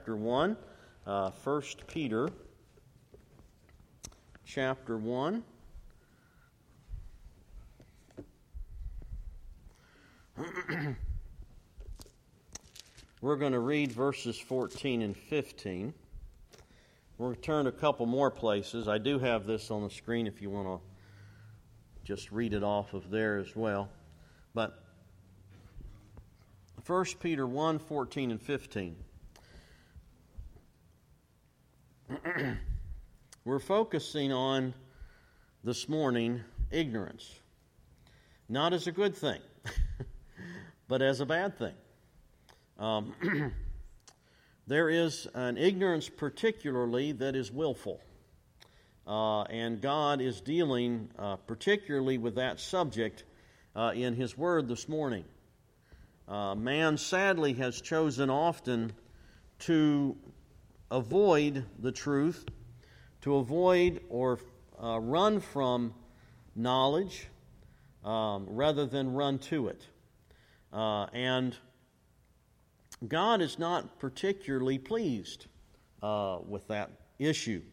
Chapter 1, 1 Peter, chapter 1. We're going to read verses 14 and 15. We're going to turn a couple more places. I do have this on the screen if you want to just read it off of there as well. But 1 Peter 1, 14 and 15. We're focusing on, this morning, ignorance. Not as a good thing, but as a bad thing. There is an ignorance particularly that is willful. And God is dealing particularly with that subject in His Word this morning. Man sadly has chosen often to avoid the truth, to avoid or run from knowledge rather than run to it. And God is not particularly pleased with that issue.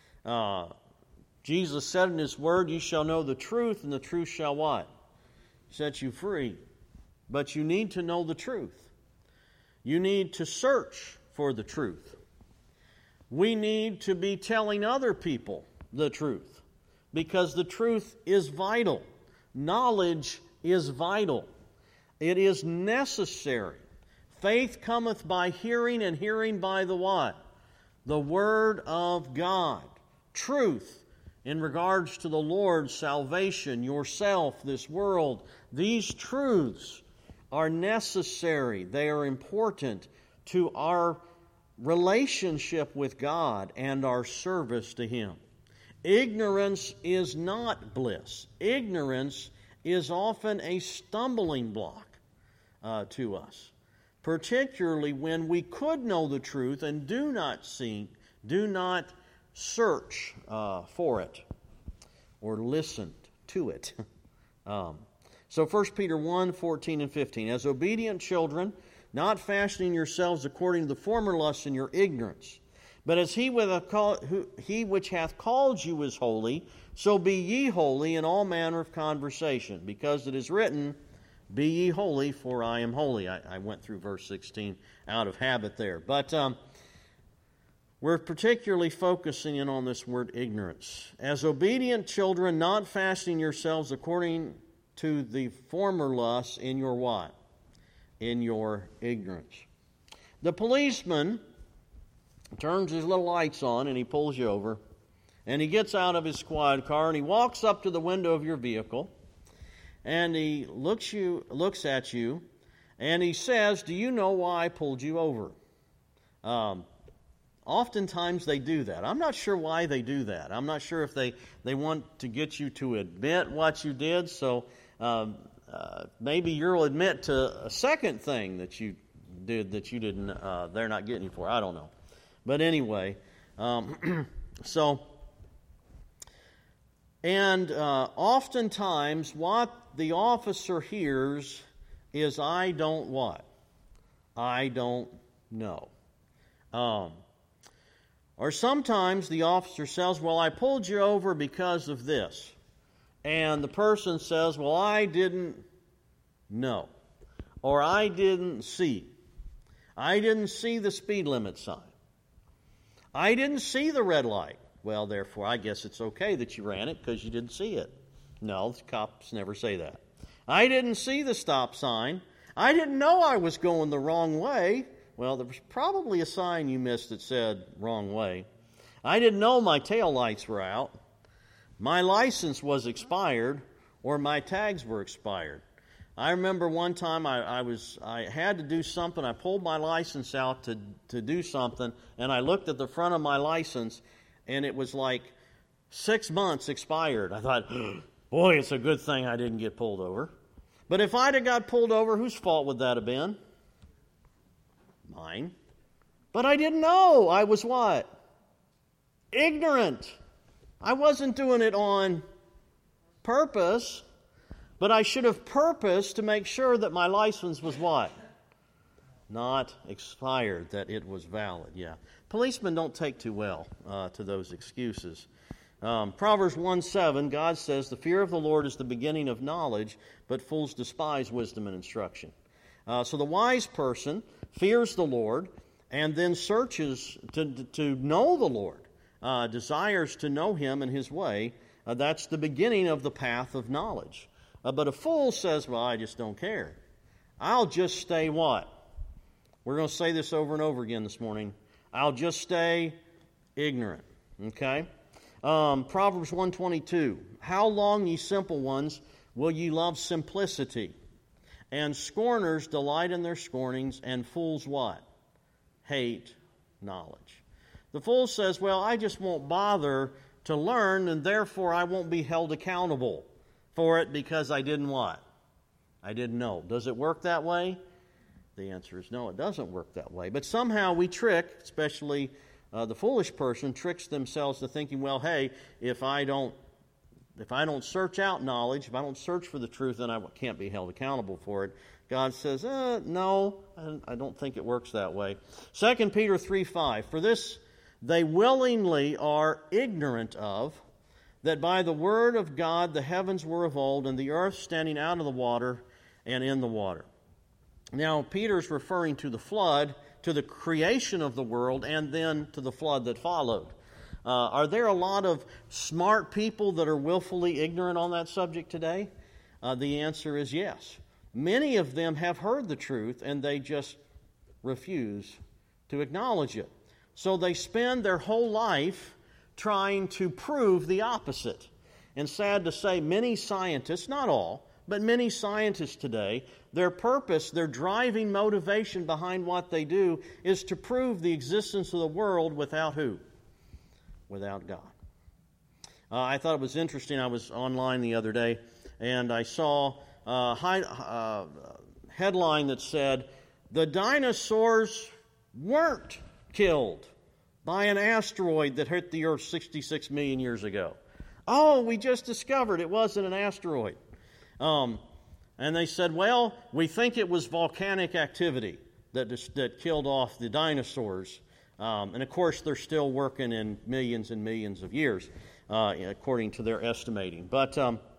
Jesus said in His Word, "You shall know the truth, and the truth shall" what? Set you free. But you need to know the truth. You need to search for the truth. We need to be telling other people the truth, because the truth is vital. Knowledge is vital. It is necessary. Faith cometh by hearing, and hearing by the what? The Word of God. Truth in regards to the Lord's salvation, yourself, this world. These truths are necessary. They are important to our relationship with God and our service to Him. Ignorance is not bliss. Ignorance is often a stumbling block to us, particularly when we could know the truth and do not search for it or listen to it. So 1 Peter 1, 14 and 15. As obedient children, not fashioning yourselves according to the former lusts in your ignorance. But as he which hath called you is holy, so be ye holy in all manner of conversation. Because it is written, "Be ye holy, for I am holy." I went through verse 16 out of habit there. But we're particularly focusing in on this word ignorance. As obedient children, not fashioning yourselves according to the former lusts in your what? In your ignorance. The policeman turns his little lights on and he pulls you over, and he gets out of his squad car and he walks up to the window of your vehicle and he looks at you and he says, "Do you know why I pulled you over?" Oftentimes they do that. I'm not sure why they do that. I'm not sure if they want to get you to admit what you did, so maybe you'll admit to a second thing that you did that you didn't, they're not getting you for. I don't know. But anyway, oftentimes what the officer hears is, "I don't what? I don't know." Or sometimes the officer says, "Well, I pulled you over because of this." And the person says, "Well, I didn't know." Or "I didn't see. I didn't see the speed limit sign. I didn't see the red light." Well, therefore, I guess it's okay that you ran it because you didn't see it. No, the cops never say that. "I didn't see the stop sign. I didn't know I was going the wrong way." Well, there was probably a sign you missed that said wrong way. "I didn't know my tail lights were out. My license was expired," or "my tags were expired." I remember one time I had to do something. I pulled my license out to do something, and I looked at the front of my license, and it was like 6 months expired. I thought, boy, it's a good thing I didn't get pulled over. But if I'd have got pulled over, whose fault would that have been? Mine. But I didn't know. I was what? Ignorant. I wasn't doing it on purpose, but I should have purposed to make sure that my license was what? not expired, that it was valid. Yeah. Policemen don't take too well to those excuses. Proverbs 1:7, God says, the fear of the Lord is the beginning of knowledge, but fools despise wisdom and instruction. So the wise person fears the Lord and then searches to know the Lord, desires to know Him and His way. That's the beginning of the path of knowledge. But a fool says, well, I just don't care. I'll just stay what? We're going to say this over and over again this morning. I'll just stay ignorant. Okay? Proverbs 1:22. How long, ye simple ones, will ye love simplicity? And scorners delight in their scornings, and fools what? Hate knowledge. The fool says, well, I just won't bother to learn, and therefore I won't be held accountable for it because I didn't what? I didn't know. Does it work that way? The answer is no, it doesn't work that way. But somehow we trick, especially the foolish person, tricks themselves to thinking, well, hey, if I don't search out knowledge, if I don't search for the truth, then I can't be held accountable for it. God says, no, I don't think it works that way. 2 Peter 3:5, for this they willingly are ignorant of, that by the word of God the heavens were of old, and the earth standing out of the water and in the water. Now, Peter's referring to the flood, to the creation of the world, and then to the flood that followed. Are there a lot of smart people that are willfully ignorant on that subject today? The answer is yes. Many of them have heard the truth, and they just refuse to acknowledge it. So they spend their whole life trying to prove the opposite. And sad to say, many scientists, not all, but many scientists today, their purpose, their driving motivation behind what they do is to prove the existence of the world without who? Without God. I thought it was interesting. I was online the other day, and I saw a headline that said, the dinosaurs weren't killed by an asteroid that hit the Earth 66 million years ago. Oh, we just discovered it wasn't an asteroid. And they said, well, we think it was volcanic activity that killed off the dinosaurs. And of course, they're still working in millions and millions of years, according to their estimating. But,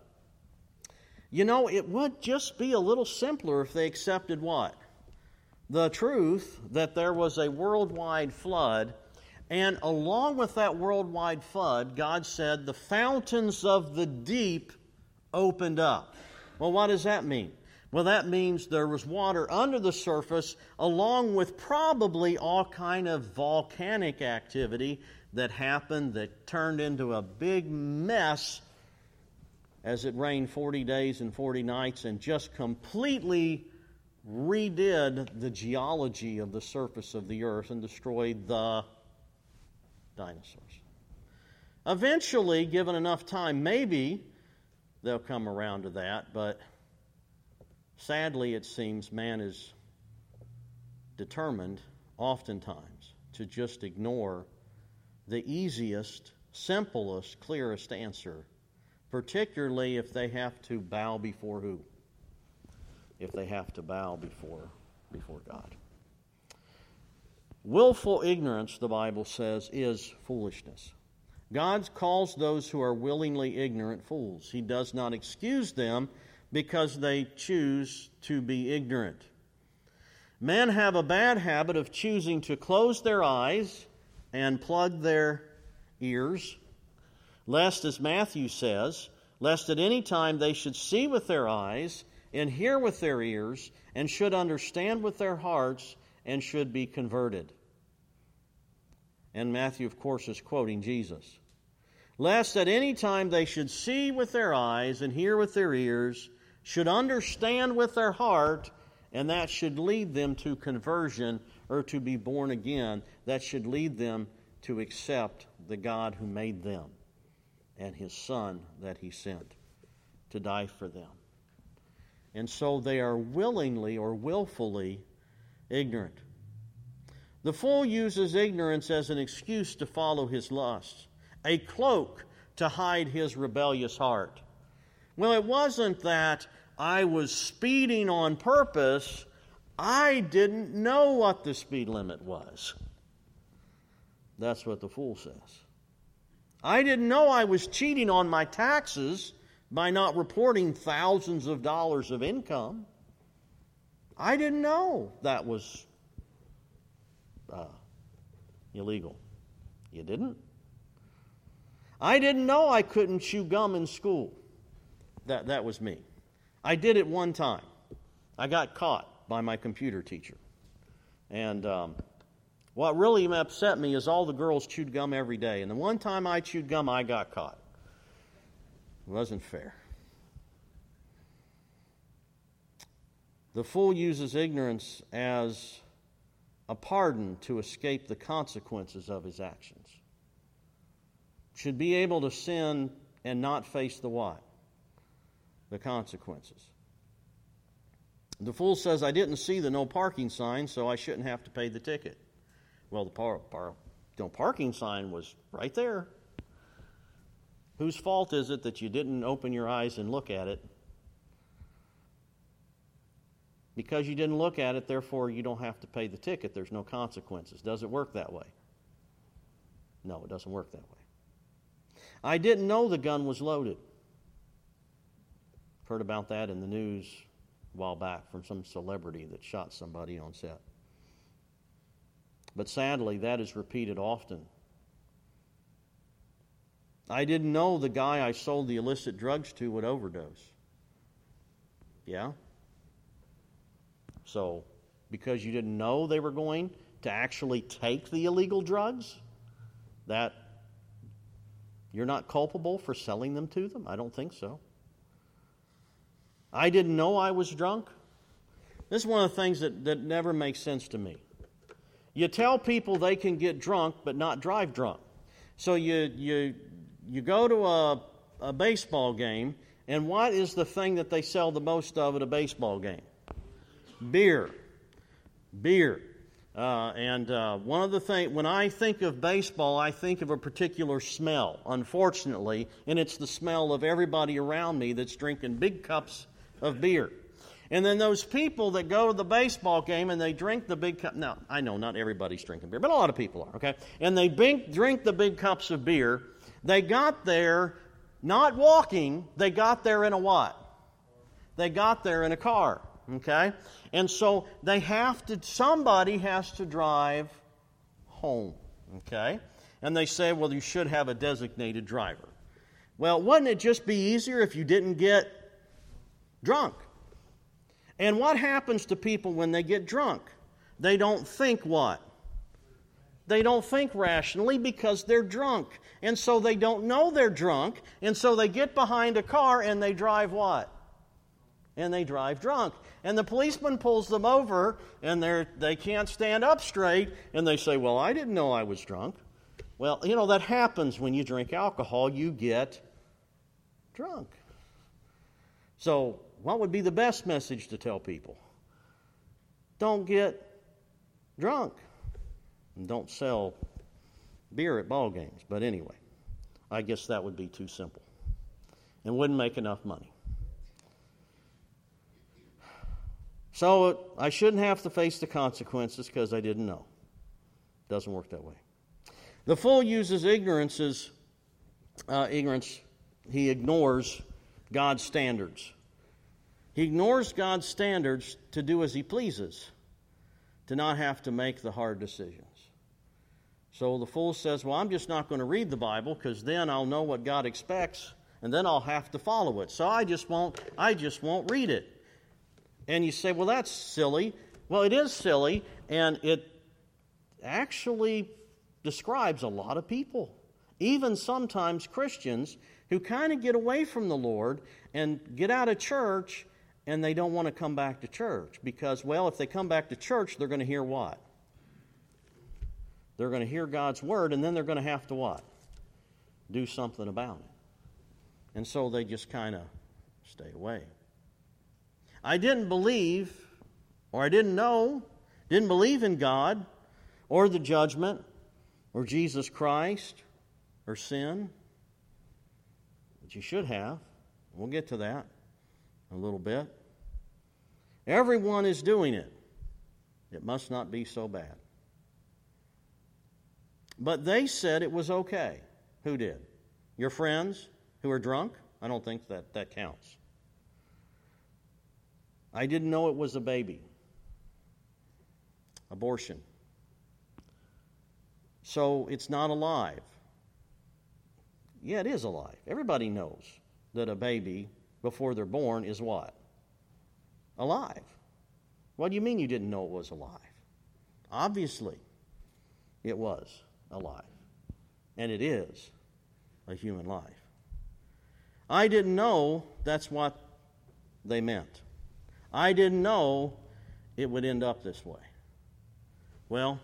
it would just be a little simpler if they accepted what? The truth that there was a worldwide flood, and along with that worldwide flood, God said the fountains of the deep opened up. Well, what does that mean? Well, that means there was water under the surface, along with probably all kind of volcanic activity that happened that turned into a big mess as it rained 40 days and 40 nights and just completely redid the geology of the surface of the earth and destroyed the dinosaurs. Eventually, given enough time, maybe they'll come around to that, but sadly, it seems man is determined, oftentimes, to just ignore the easiest, simplest, clearest answer, particularly if they have to bow before who? If they have to bow before God. Willful ignorance, the Bible says, is foolishness. God calls those who are willingly ignorant fools. He does not excuse them because they choose to be ignorant. Men have a bad habit of choosing to close their eyes and plug their ears, lest, as Matthew says, lest at any time they should see with their eyes and hear with their ears and should understand with their hearts and should be converted. And Matthew, of course, is quoting Jesus. Lest at any time they should see with their eyes and hear with their ears, should understand with their heart, and that should lead them to conversion or to be born again. That should lead them to accept the God who made them and His Son that He sent to die for them. And so they are willingly or willfully ignorant. The fool uses ignorance as an excuse to follow his lusts, a cloak to hide his rebellious heart. Well, it wasn't that I was speeding on purpose. I didn't know what the speed limit was. That's what the fool says. I didn't know I was cheating on my taxes by not reporting thousands of dollars of income. I didn't know that was illegal. You didn't? I didn't know I couldn't chew gum in school. That was me. I did it one time. I got caught by my computer teacher. And what really upset me is all the girls chewed gum every day. And the one time I chewed gum, I got caught. It wasn't fair. The fool uses ignorance as a pardon to escape the consequences of his actions. Should be able to sin and not face the what? The consequences. The fool says, I didn't see the no parking sign, so I shouldn't have to pay the ticket. Well, the parking sign was right there. Whose fault is it that you didn't open your eyes and look at it? Because you didn't look at it, therefore you don't have to pay the ticket. There's no consequences. Does it work that way? No, it doesn't work that way. I didn't know the gun was loaded. Heard about that in the news a while back from some celebrity that shot somebody on set. But sadly, that is repeated often. I didn't know the guy I sold the illicit drugs to would overdose. Yeah? So, because you didn't know they were going to actually take the illegal drugs, that you're not culpable for selling them to them? I don't think so. I didn't know I was drunk. This is one of the things that never makes sense to me. You tell people they can get drunk but not drive drunk. So you go to a baseball game, and what is the thing that they sell the most of at a baseball game? Beer. And one of the things, when I think of baseball, I think of a particular smell, unfortunately, and it's the smell of everybody around me that's drinking big cups of beer. And then those people that go to the baseball game and they drink the big cup. Now, I know not everybody's drinking beer, but a lot of people are, okay? And they drink the big cups of beer. They got there not walking, they got there in a what? They got there in a car, okay? And so somebody has to drive home, okay? And they say, well, you should have a designated driver. Well, wouldn't it just be easier if you didn't get drunk? And what happens to people when they get drunk? They don't think what? They don't think rationally because they're drunk. And so they don't know they're drunk. And so they get behind a car and they drive what? And they drive drunk. And the policeman pulls them over and they can't stand up straight. And they say, well, I didn't know I was drunk. Well, that happens when you drink alcohol. You get drunk. So what would be the best message to tell people? Don't get drunk. And don't sell beer at ball games. But anyway, I guess that would be too simple. And wouldn't make enough money. So I shouldn't have to face the consequences because I didn't know. Doesn't work that way. The fool uses ignorance. He ignores God's standards. He ignores God's standards to do as he pleases, to not have to make the hard decisions. So the fool says, well, I'm just not going to read the Bible because then I'll know what God expects and then I'll have to follow it. So I just won't read it. And you say, well, that's silly. Well, it is silly, and it actually describes a lot of people, even sometimes Christians, who kind of get away from the Lord and get out of church, and they don't want to come back to church because, well, if they come back to church, they're going to hear what? They're going to hear God's word, and then they're going to have to what? Do something about it. And so they just kind of stay away. I didn't believe, or I didn't believe in God, or the judgment, or Jesus Christ, or sin. But you should have. We'll get to that in a little bit. Everyone is doing it. It must not be so bad. But they said it was okay. Who did? Your friends who are drunk? I don't think that counts. I didn't know it was a baby. Abortion. So it's not alive. Yeah, it is alive. Everybody knows that a baby, before they're born, is what? Alive. What do you mean you didn't know it was alive? Obviously, it was alive. And it is a human life. I didn't know that's what they meant. I didn't know it would end up this way. Well,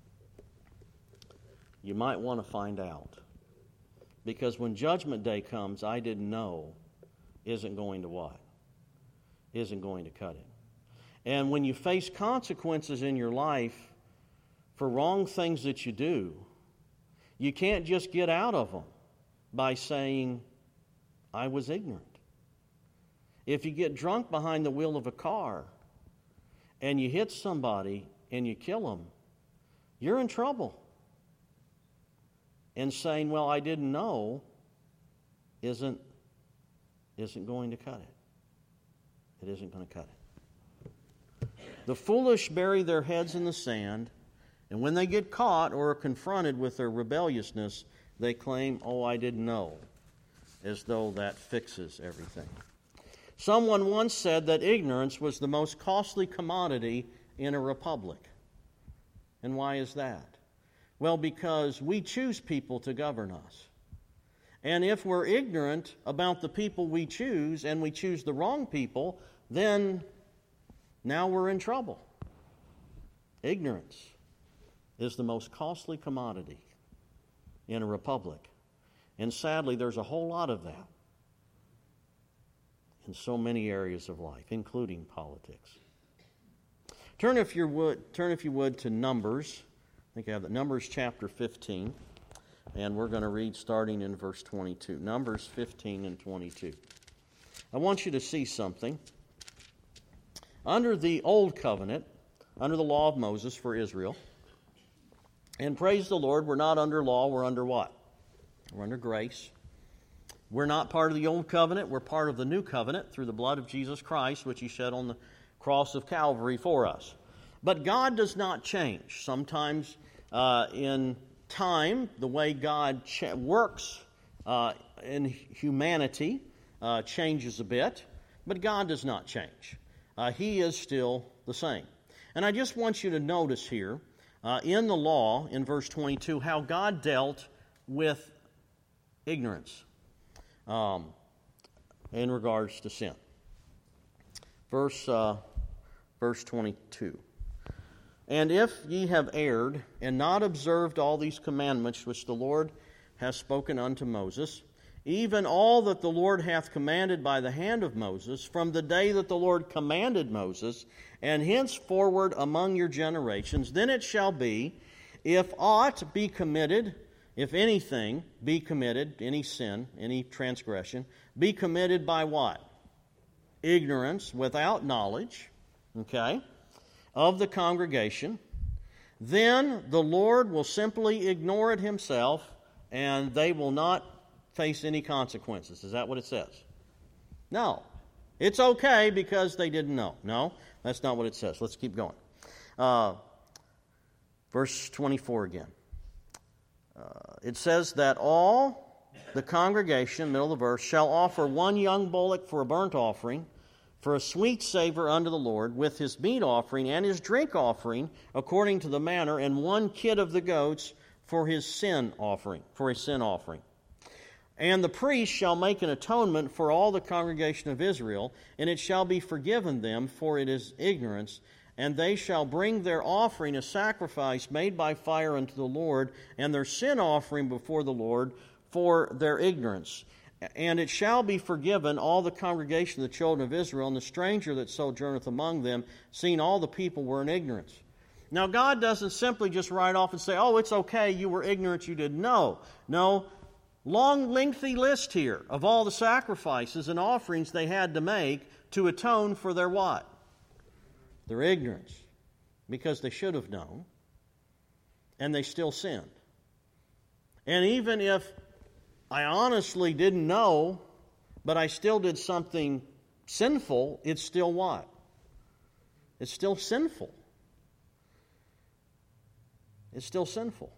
you might want to find out. Because when Judgment Day comes, I didn't know isn't going to what? Isn't going to cut it. And when you face consequences in your life for wrong things that you do, you can't just get out of them by saying, I was ignorant. If you get drunk behind the wheel of a car and you hit somebody and you kill them, you're in trouble. And saying, well, I didn't know, isn't going to cut it. It isn't going to cut it. The foolish bury their heads in the sand, and when they get caught or are confronted with their rebelliousness, they claim, oh, I didn't know, as though that fixes everything. Someone once said that ignorance was the most costly commodity in a republic. And why is that? Well, because we choose people to govern us. And if we're ignorant about the people we choose, and we choose the wrong people, then now we're in trouble. Ignorance is the most costly commodity in a republic. And sadly, there's a whole lot of that in so many areas of life, including politics. Turn, if you would, to Numbers. I think I have that. Numbers chapter 15. And we're going to read starting in verse 22. Numbers 15 and 22. I want you to see something. Under the Old Covenant, under the law of Moses for Israel, and praise the Lord, we're not under law, we're under what? We're under grace. We're not part of the Old Covenant, we're part of the New Covenant through the blood of Jesus Christ, which He shed on the cross of Calvary for us. But God does not change. Sometimes in time, the way God works in humanity changes a bit, but God does not change. He is still the same. And I just want you to notice here, in the law, in verse 22, how God dealt with ignorance in regards to sin. Verse 22. And if ye have erred, and not observed all these commandments which the Lord hath spoken unto Moses, even all that the Lord hath commanded by the hand of Moses, from the day that the Lord commanded Moses, and henceforward among your generations, then it shall be, if aught be committed, if anything be committed, any sin, any transgression, be committed by what? Ignorance, without knowledge, okay, of the congregation, then the Lord will simply ignore it Himself, and they will not face any consequences. Is that what it says? No. It's okay because they didn't know. No, that's not what it says. Let's keep going. Verse 24 again. It says that all the congregation, middle of the verse, shall offer one young bullock for a burnt offering, for a sweet savor unto the Lord, with his meat offering and his drink offering, according to the manner, and one kid of the goats for his sin offering, And the priest shall make an atonement for all the congregation of Israel, and it shall be forgiven them, for it is ignorance. And they shall bring their offering, a sacrifice made by fire unto the Lord, and their sin offering before the Lord for their ignorance. And it shall be forgiven all the congregation of the children of Israel, and the stranger that sojourneth among them, seeing all the people were in ignorance. Now God doesn't simply just write off and say, oh, it's okay, you were ignorant, you didn't know. No, long, lengthy list here of all the sacrifices and offerings they had to make to atone for their what? Their ignorance. because they should have known, and they still sinned. And even if I honestly didn't know, but I still did something sinful, it's still what? It's still sinful. It's still sinful.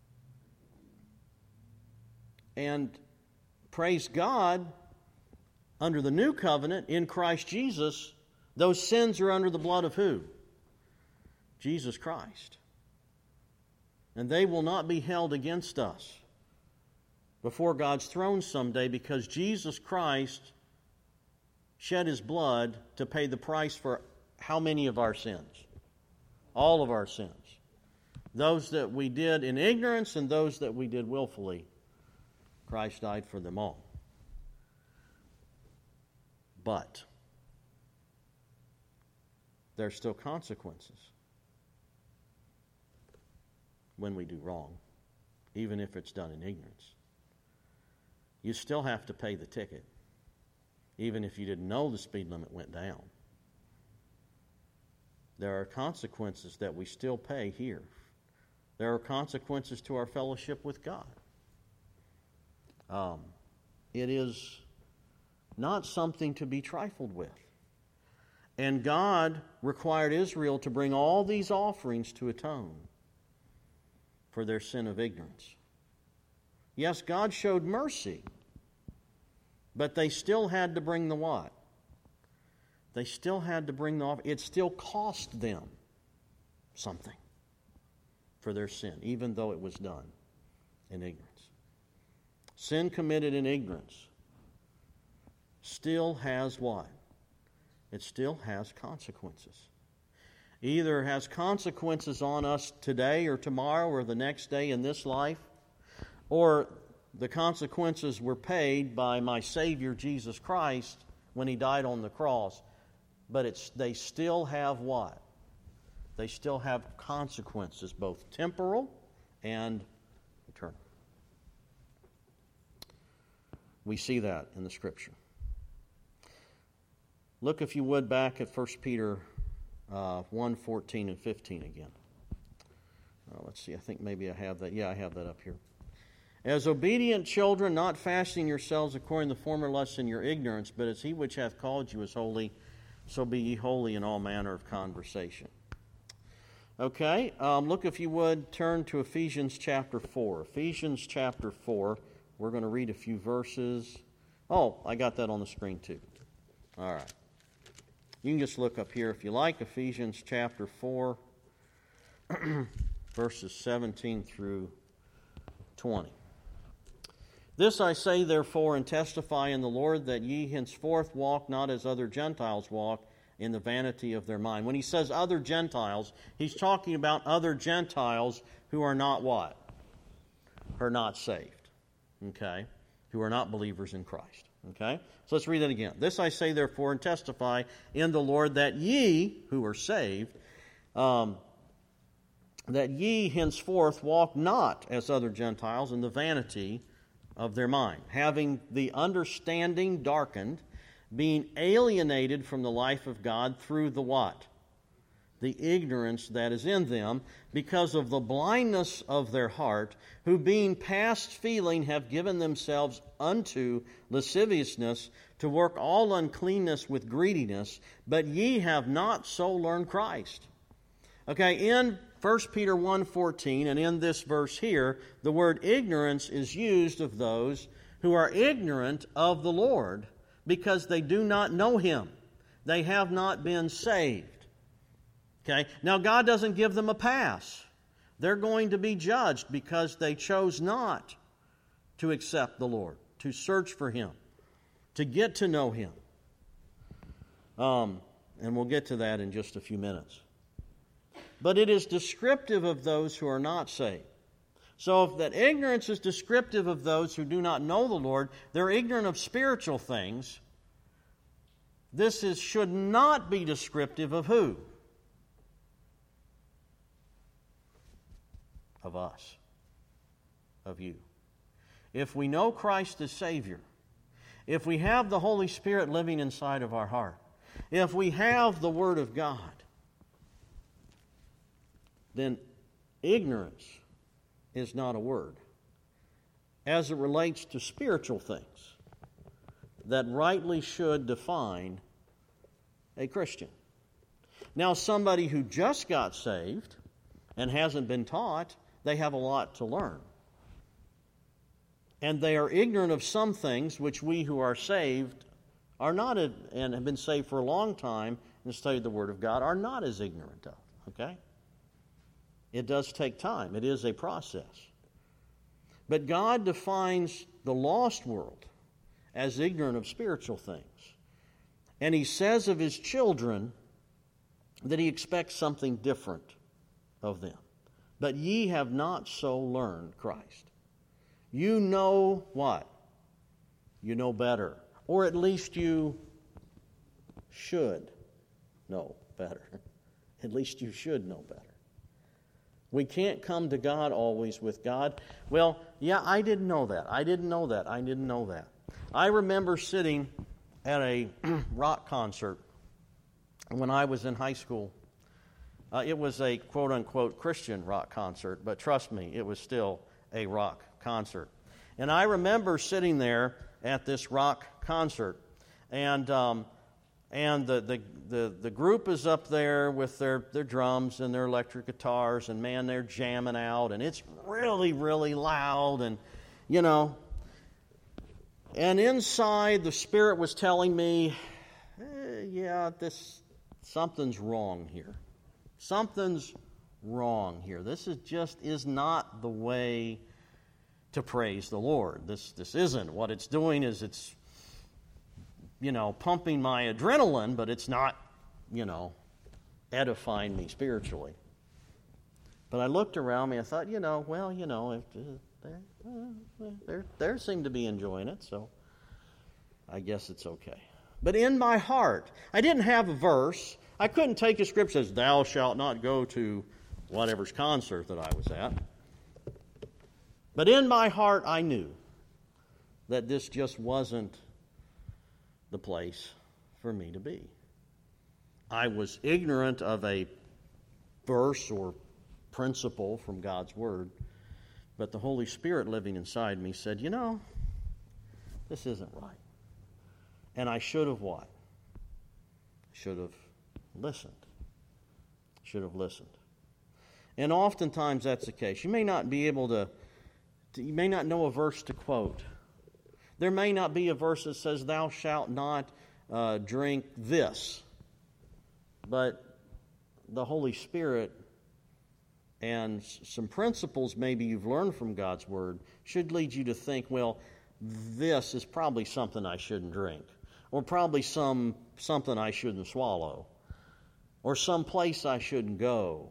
And praise God, under the new covenant in Christ Jesus, those sins are under the blood of who? Jesus Christ. And they will not be held against us before God's throne someday, because Jesus Christ shed His blood to pay the price for how many of our sins? All of our sins. Those that we did in ignorance and those that we did willfully. Christ died for them all. But there are still consequences when we do wrong, even if it's done in ignorance. You still have to pay the ticket, even if you didn't know the speed limit went down. There are consequences that we still pay here. There are consequences to our fellowship with God. It is not something to be trifled with. And God required Israel to bring all these offerings to atone for their sin of ignorance. Yes, God showed mercy, but they still had to bring the what? They still had to bring the offering. It still cost them something for their sin, even though it was done in ignorance. Sin committed in ignorance still has what? It still has consequences. Either has consequences on us today or tomorrow or the next day in this life, or the consequences were paid by my Savior Jesus Christ when He died on the cross. But they still have what? They still have consequences, both temporal and eternal. We see that in the Scripture. Look, if you would, back at 1 Peter 1, 14 and 15 again. Let's see, I think maybe I have that. Yeah, I have that up here. As obedient children, not fashioning yourselves according to the former lusts in your ignorance, but as He which hath called you is holy, so be ye holy in all manner of conversation. Okay, look, if you would, turn to Ephesians chapter 4. Ephesians chapter 4. We're going to read a few verses. Oh, I got that on the screen too. All right. You can just look up here if you like. Ephesians chapter 4, verses 17 through 20. This I say, therefore, and testify in the Lord, that ye henceforth walk not as other Gentiles walk, in the vanity of their mind. When he says other Gentiles, he's talking about other Gentiles who are not what? Are not saved. Okay? Who are not believers in Christ. Okay? So let's read that again. This I say, therefore, and testify in the Lord, that ye, who are saved, that ye henceforth walk not as other Gentiles in the vanity of their mind, having the understanding darkened, being alienated from the life of God through the what? The ignorance that is in them, because of the blindness of their heart, who being past feeling have given themselves unto lasciviousness, to work all uncleanness with greediness, but ye have not so learned Christ. Okay, in 1 Peter 1:14, and in this verse here, the word ignorance is used of those who are ignorant of the Lord, because they do not know Him. They have not been saved. Okay? Now, God doesn't give them a pass. They're going to be judged because they chose not to accept the Lord, to search for Him, to get to know Him. And we'll get to that in just a few minutes. But it is descriptive of those who are not saved. So if that ignorance is descriptive of those who do not know the Lord, they're ignorant of spiritual things, this should not be descriptive of who? Of us. Of you. If we know Christ as Savior, if we have the Holy Spirit living inside of our heart, if we have the Word of God, then ignorance is not a word. As it relates to spiritual things that rightly should define a Christian. Now, somebody who just got saved and hasn't been taught, they have a lot to learn. And they are ignorant of some things which we who are saved are not, and have been saved for a long time and studied the Word of God, are not as ignorant of. Okay? It does take time. It is a process. But God defines the lost world as ignorant of spiritual things. And He says of His children that He expects something different of them. But ye have not so learned Christ. You know what? You know better. Or at least you should know better. At least you should know better. We can't come to God always with God. Well, yeah, I didn't know that. I didn't know that. I didn't know that. I remember sitting at a rock concert when I was in high school. It was a quote-unquote Christian rock concert, but trust me, it was still a rock concert. And I remember sitting there at this rock concert, and the group is up there with their drums and their electric guitars, and man, they're jamming out, and it's really, really loud, and you know. And inside, the Spirit was telling me, something's wrong here. Something's wrong here. This is not the way to praise the Lord. This isn't. What it's doing is it's, pumping my adrenaline, but it's not, edifying me spiritually. But I looked around me, I thought, they seem to be enjoying it, so I guess it's okay. But in my heart, I didn't have a verse. I couldn't take a scripture that says, thou shalt not go to whatever's concert that I was at. But in my heart, I knew that this just wasn't the place for me to be. I was ignorant of a verse or principle from God's Word, but the Holy Spirit living inside me said, this isn't right. And I should have what? Should have listened. Should have listened. And oftentimes that's the case. You may not be able to, you may not know a verse to quote. There may not be a verse that says, thou shalt not drink this. But the Holy Spirit and some principles maybe you've learned from God's Word should lead you to think, well, this is probably something I shouldn't drink. Or probably something I shouldn't swallow. Or some place I shouldn't go.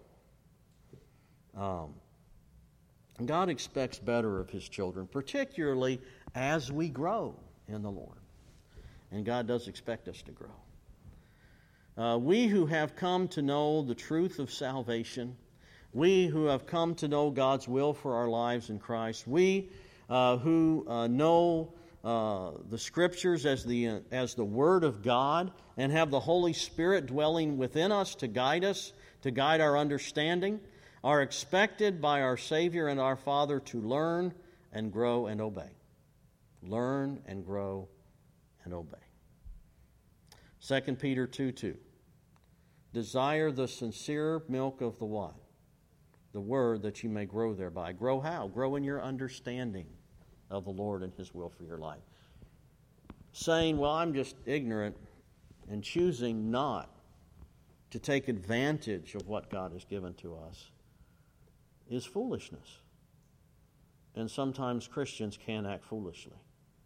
God expects better of His children, particularly as we grow in the Lord. And God does expect us to grow. We who have come to know the truth of salvation, we who have come to know God's will for our lives in Christ, we who know the Scriptures as the Word of God and have the Holy Spirit dwelling within us, to guide our understanding, are expected by our Savior and our Father to learn and grow and obey. Learn and grow and obey. 2 Peter 2:2. Desire the sincere milk of the what? The Word, that you may grow thereby. Grow how? Grow in your understanding of the Lord and His will for your life. Saying, well, I'm just ignorant, and choosing not to take advantage of what God has given to us is foolishness. And sometimes Christians can act foolishly.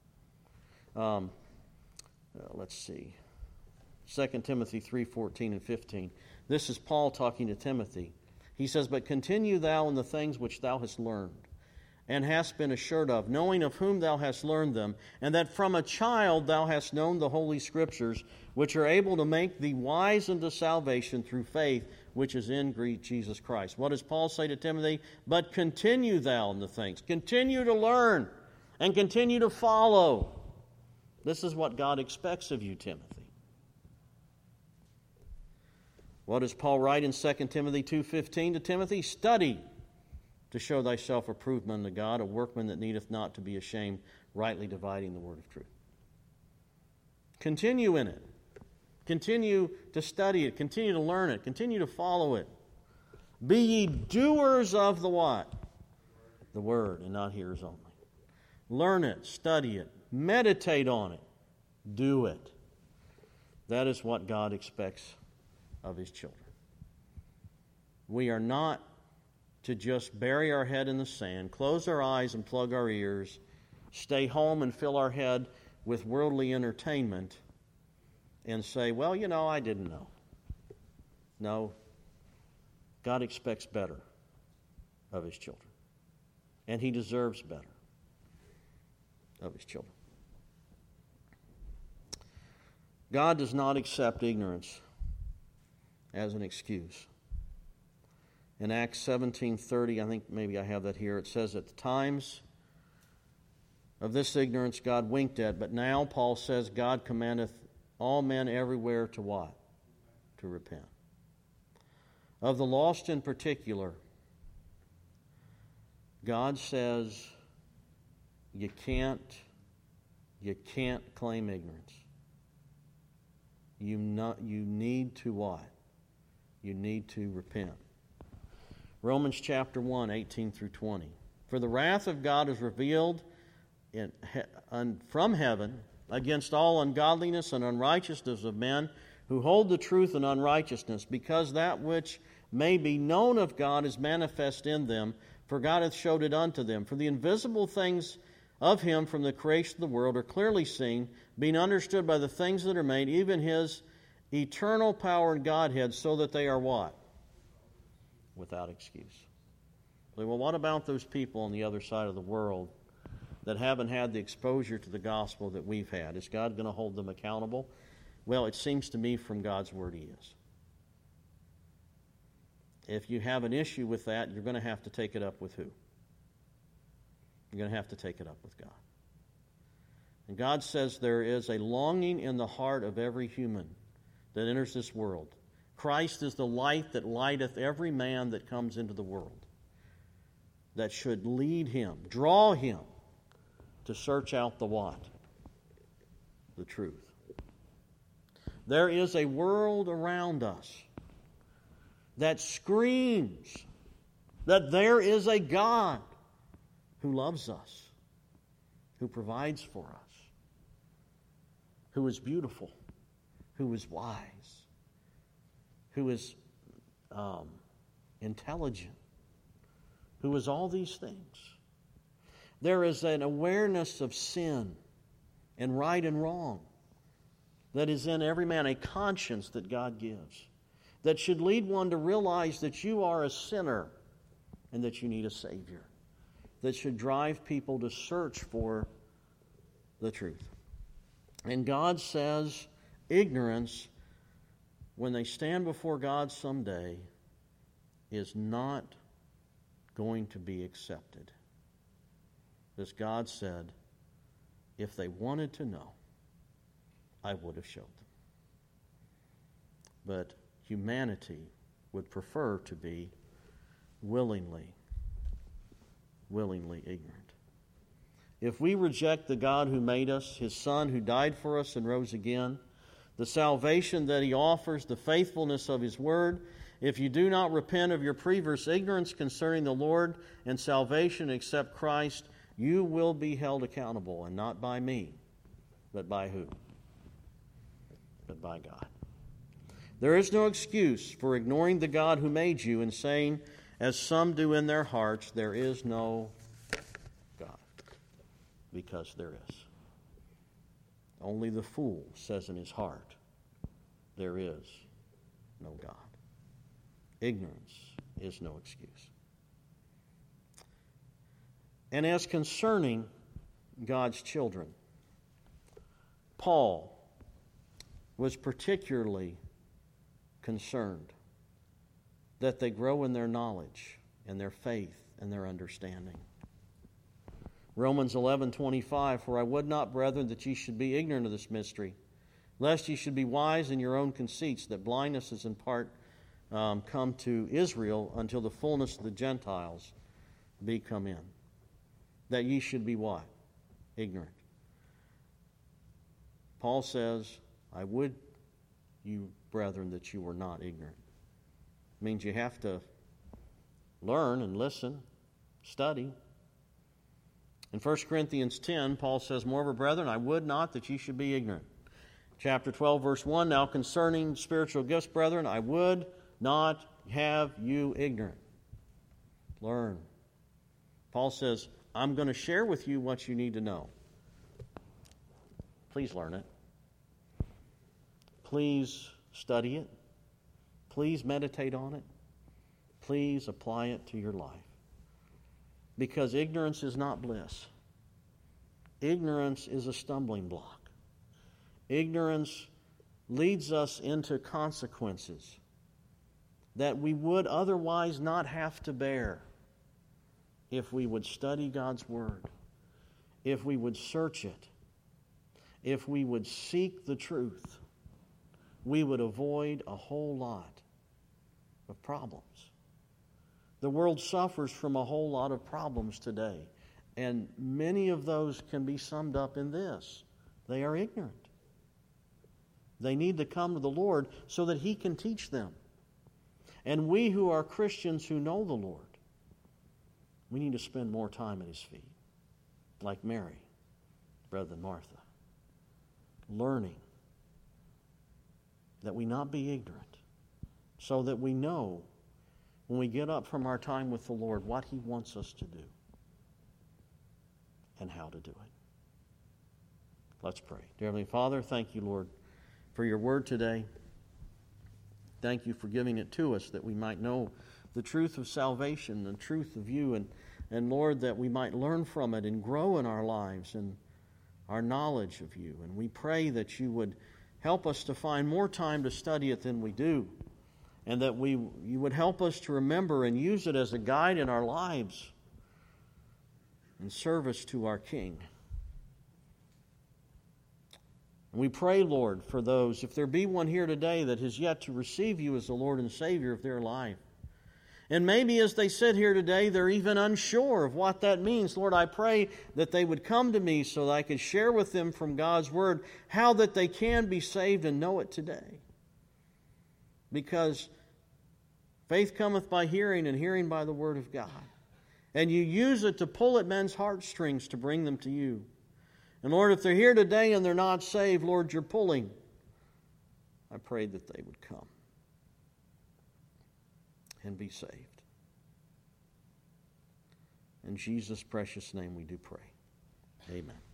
Let's see. 2 Timothy 3:14 and 15. This is Paul talking to Timothy. He says, but continue thou in the things which thou hast learned, and hast been assured of, knowing of whom thou hast learned them, and that from a child thou hast known the Holy Scriptures, which are able to make thee wise unto salvation through faith, which is in Jesus Christ. What does Paul say to Timothy? But continue thou in the things. Continue to learn, and continue to follow. This is what God expects of you, Timothy. What does Paul write in 2 Timothy 2:15 to Timothy? Study to show thyself approved unto God, a workman that needeth not to be ashamed, rightly dividing the word of truth. Continue in it. Continue to study it. Continue to learn it. Continue to follow it. Be ye doers of the what? The word, and not hearers only. Learn it. Study it. Meditate on it. Do it. That is what God expects of His children. We are not to just bury our head in the sand, close our eyes and plug our ears, stay home and fill our head with worldly entertainment, and say, well, I didn't know. No, God expects better of His children. And He deserves better of His children. God does not accept ignorance as an excuse. In Acts 17:30, I think maybe I have that here, it says, at the times of this ignorance God winked at, but now, Paul says, God commandeth all men everywhere to what? To repent. Of the lost in particular, God says you can't claim ignorance. You need to what? You need to repent. Romans chapter 1, 18 through 20. For the wrath of God is revealed from heaven against all ungodliness and unrighteousness of men who hold the truth in unrighteousness, because that which may be known of God is manifest in them, for God hath showed it unto them. For the invisible things of Him from the creation of the world are clearly seen, being understood by the things that are made, even His eternal power and Godhead, so that they are what? Without excuse. Well, what about those people on the other side of the world that haven't had the exposure to the gospel that we've had? Is God going to hold them accountable? Well, it seems to me from God's word He is. If you have an issue with that, you're going to have to take it up with who? You're going to have to take it up with God. And God says there is a longing in the heart of every human that enters this world. Christ is the light that lighteth every man that comes into the world. That should lead him, draw him to search out the what? The truth. There is a world around us that screams that there is a God who loves us, who provides for us, who is beautiful, who is wise, who is intelligent, who is all these things. There is an awareness of sin and right and wrong that is in every man, a conscience that God gives, that should lead one to realize that you are a sinner and that you need a Savior, that should drive people to search for the truth. And God says ignorance, when they stand before God someday, is not going to be accepted. As God said, if they wanted to know, I would have showed them. But humanity would prefer to be willingly ignorant. If we reject the God who made us, His Son who died for us and rose again, the salvation that He offers, the faithfulness of His Word, if you do not repent of your previous ignorance concerning the Lord and salvation, accept Christ, you will be held accountable, and not by me, but by who? But by God. There is no excuse for ignoring the God who made you and saying, as some do in their hearts, there is no God. Because there is. Only the fool says in his heart, there is no God. Ignorance is no excuse. And as concerning God's children, Paul was particularly concerned that they grow in their knowledge and their faith and their understanding. Romans 11:25, for I would not, brethren, that ye should be ignorant of this mystery, lest ye should be wise in your own conceits, that blindness is in part come to Israel until the fullness of the Gentiles be come in. That ye should be what? Ignorant. Paul says, I would, you brethren, that you were not ignorant. It means you have to learn and listen, study. In 1 Corinthians 10, Paul says, moreover, brethren, I would not that ye should be ignorant. Chapter 12, verse 1, now concerning spiritual gifts, brethren, I would not have you ignorant. Learn. Paul says, I'm going to share with you what you need to know. Please learn it. Please study it. Please meditate on it. Please apply it to your life. Because ignorance is not bliss. Ignorance is a stumbling block. Ignorance leads us into consequences that we would otherwise not have to bear if we would study God's Word, if we would search it, if we would seek the truth. We would avoid a whole lot of problems. The world suffers from a whole lot of problems today, and many of those can be summed up in this: they are ignorant. They need to come to the Lord so that He can teach them. And we who are Christians who know the Lord, we need to spend more time at His feet, like Mary, rather than Martha, learning that we not be ignorant, so that we know when we get up from our time with the Lord what He wants us to do and how to do it. Let's pray. Dear Heavenly Father, thank you, Lord, for your word today. Thank you for giving it to us that we might know the truth of salvation, the truth of you, and Lord, that we might learn from it and grow in our lives and our knowledge of you. And we pray that you would help us to find more time to study it than we do, and that you would help us to remember and use it as a guide in our lives in service to our King. And we pray, Lord, for those, if there be one here today that has yet to receive you as the Lord and Savior of their life. And maybe as they sit here today, they're even unsure of what that means. Lord, I pray that they would come to me so that I could share with them from God's Word how that they can be saved and know it today. Because faith cometh by hearing, and hearing by the Word of God. And you use it to pull at men's heartstrings to bring them to you. And Lord, if they're here today and they're not saved, Lord, you're pulling. I pray that they would come and be saved. In Jesus' precious name we do pray. Amen.